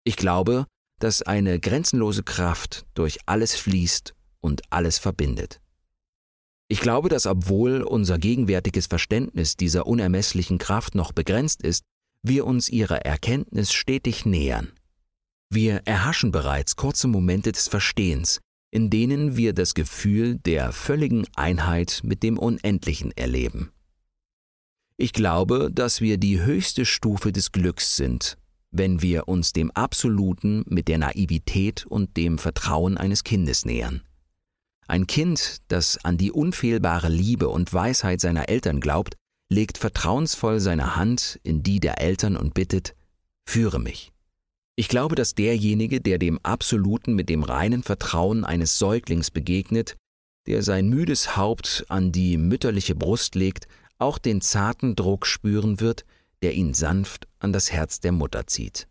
Ich glaube, dass eine grenzenlose Kraft durch alles fließt und alles verbindet. Ich glaube, dass obwohl unser gegenwärtiges Verständnis dieser unermesslichen Kraft noch begrenzt ist, wir uns ihrer Erkenntnis stetig nähern. Wir erhaschen bereits kurze Momente des Verstehens, in denen wir das Gefühl der völligen Einheit mit dem Unendlichen erleben. Ich glaube, dass wir die höchste Stufe des Glücks sind, wenn wir uns dem Absoluten mit der Naivität und dem Vertrauen eines Kindes nähern. Ein Kind, das an die unfehlbare Liebe und Weisheit seiner Eltern glaubt, legt vertrauensvoll seine Hand in die der Eltern und bittet: Führe mich. Ich glaube, dass derjenige, der dem Absoluten mit dem reinen Vertrauen eines Säuglings begegnet, der sein müdes Haupt an die mütterliche Brust legt, auch den zarten Druck spüren wird, der ihn sanft an das Herz der Mutter zieht.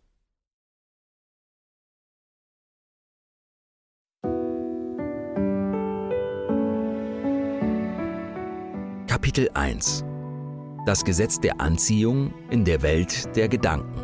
Kapitel 1: Das Gesetz der Anziehung in der Welt der Gedanken.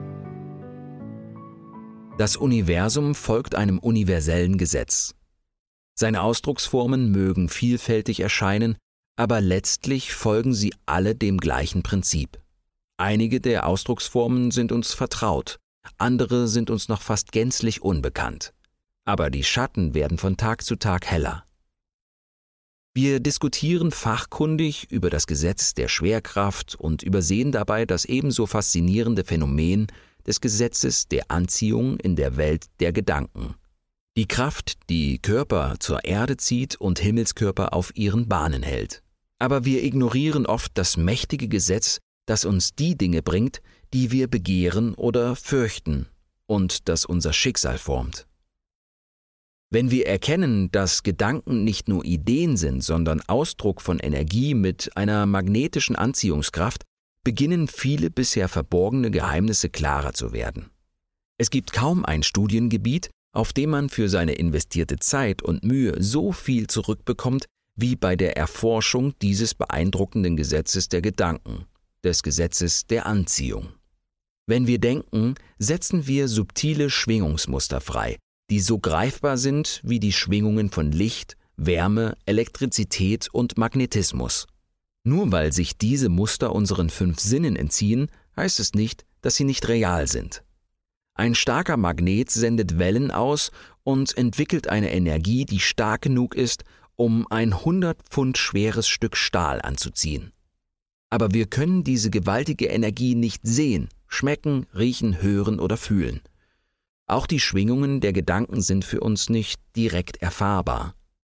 Das Universum folgt einem universellen Gesetz. Seine Ausdrucksformen mögen vielfältig erscheinen, aber letztlich folgen sie alle dem gleichen Prinzip. Einige der Ausdrucksformen sind uns vertraut, andere sind uns noch fast gänzlich unbekannt. Aber die Schatten werden von Tag zu Tag heller. Wir diskutieren fachkundig über das Gesetz der Schwerkraft und übersehen dabei das ebenso faszinierende Phänomen des Gesetzes der Anziehung in der Welt der Gedanken. Die Kraft, die Körper zur Erde zieht und Himmelskörper auf ihren Bahnen hält. Aber wir ignorieren oft das mächtige Gesetz, das uns die Dinge bringt, die wir begehren oder fürchten und das unser Schicksal formt. Wenn wir erkennen, dass Gedanken nicht nur Ideen sind, sondern Ausdruck von Energie mit einer magnetischen Anziehungskraft, beginnen viele bisher verborgene Geheimnisse klarer zu werden. Es gibt kaum ein Studiengebiet, auf dem man für seine investierte Zeit und Mühe so viel zurückbekommt, wie bei der Erforschung dieses beeindruckenden Gesetzes der Gedanken, des Gesetzes der Anziehung. Wenn wir denken, setzen wir subtile Schwingungsmuster frei, die so greifbar sind wie die Schwingungen von Licht, Wärme, Elektrizität und Magnetismus. Nur weil sich diese Muster unseren 5 Sinnen entziehen, heißt es nicht, dass sie nicht real sind. Ein starker Magnet sendet Wellen aus und entwickelt eine Energie, die stark genug ist, um ein 100 Pfund schweres Stück Stahl anzuziehen. Aber wir können diese gewaltige Energie nicht sehen, schmecken, riechen, hören oder fühlen. Auch die Schwingungen der Gedanken sind für uns nicht direkt erfahrbar.